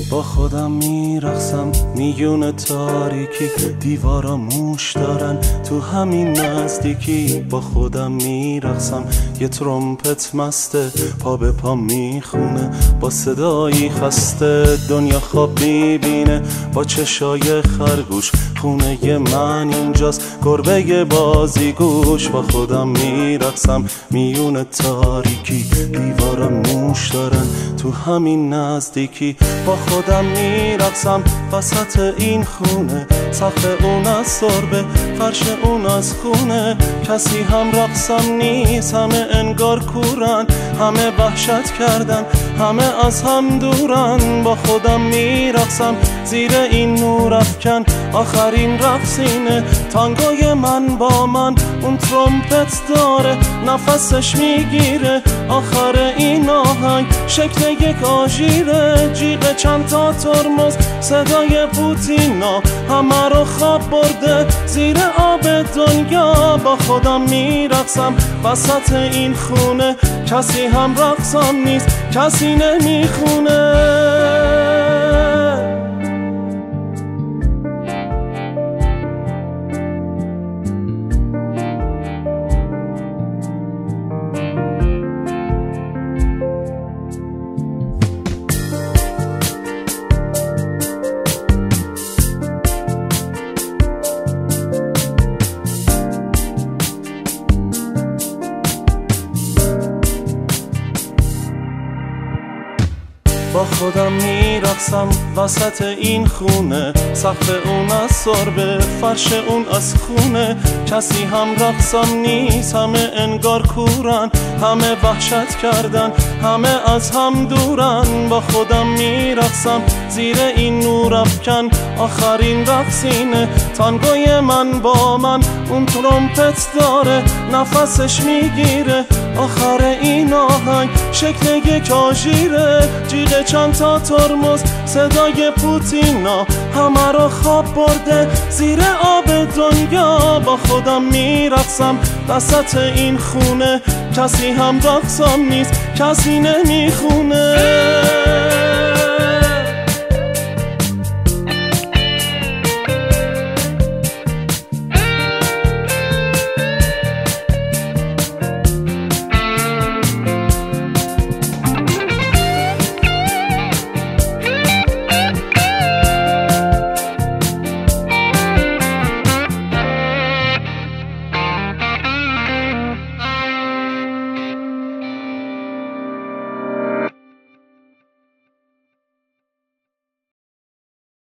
با خودم میرقصم میون تاریکی، دیوارا موش دارن تو همین نزدیکی. با خودم میرقصم یه ترومپت مسته پا به پا میخونه، با صدایی خسته دنیا خواب میبینه. با چشای خرگوش خونه من اینجاست، گربه بازیگوش. با خودم میرقصم میون تاریکی، دیوارا موش دارن تو همین نزدیکی. با خودم میرقصم وسط این خونه، سقف اون از سربه فرش اون از خونه. کسی هم رقصم نیست، همه انگار کورن، همه وحشت کردن، همه از هم دورن. با خودم میرقصم زیر این نور افکن، آخرین رقصینه تانگوی من با من. اون ترومپت داره نفسش میگیره، آخر این آهنگ شکل یک آژیره. جیغ چند تا ترمز صدای پوتینا، همه رو خواب برده زیر آب دنیا. با خودم میرقصم وسط این خونه، کسی هم رقصم نیست، کسی نمیخونه. با خودم میرقصم وسط این خونه، سقف اون از سربه فرش اون از خونه. کسی هم رقصم نیست، همه انگار کورن، همه وحشت کردن، همه از هم دورن. با خودم میرقصم زیر این نور افکن، آخرین رقصینه تانگوی من با من. اون ترومپت داره نفسش میگیره، آخر این آهنگ شکل یک آژیره. جیغ چند تا ترمز صدای پوتینا، همه رو خواب برده زیر آب دنیا. با خودم میرقصم وسط این خونه، کسی هم رقصم نیست، کسی نمیخونه.